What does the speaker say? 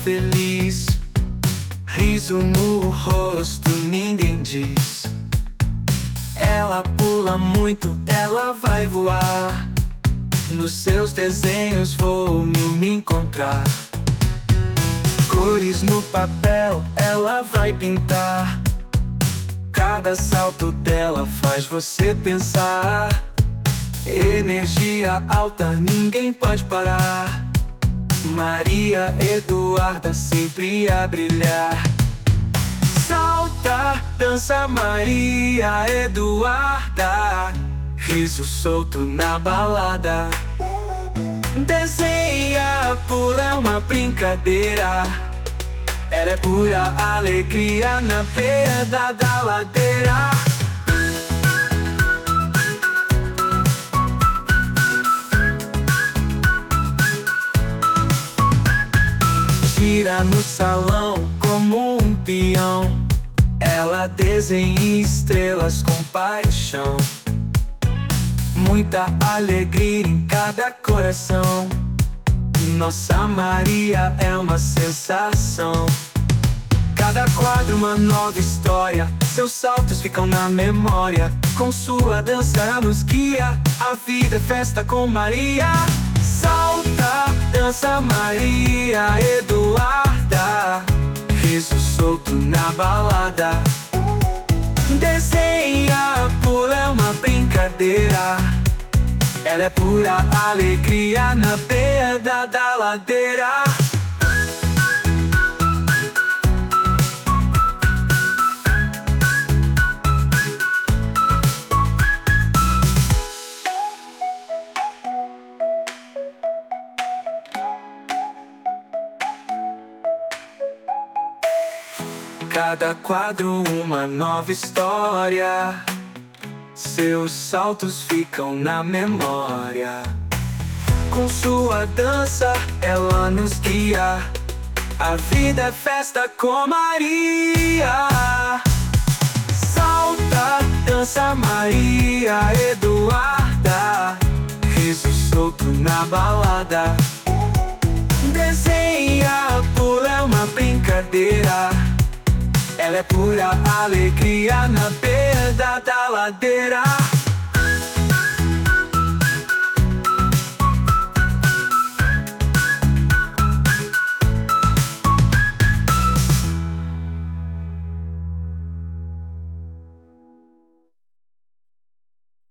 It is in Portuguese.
feliz. Riso no rosto, ninguém diz. Ela pula muito, ela vai voar. Nos seus desenhos vou me encontrar. Cores no papel, ela vai pintar. Cada salto dela faz você pensar. Energia alta, ninguém pode parar. Maria Eduarda sempre a brilhar. Salta, dança Maria Eduarda. Riso solto na balada. Desenha, pula, é uma brincadeira. Ela é pura alegria na beira da ladeira. Gira no salão como um peão. Ela desenha estrelas com paixão. Muita alegria em cada coração. Nossa Maria é uma sensação. Cada quadro uma nova história. Seus saltos ficam na memória. Com sua dança ela nos guia. A vida é festa com Maria. Salta, dança Maria Eduarda. Riso solto na balada. Desenha, pula, é uma brincadeira. Ela é pura alegria na beira da ladeira. Cada quadro uma nova história. Seus saltos ficam na memória. Com sua dança ela nos guia. A vida é festa com Maria. Salta, dança Maria Eduarda. Riso solto na balada. Desenha, pula, é uma brincadeira. Ela é pura alegria na beira da ladeira.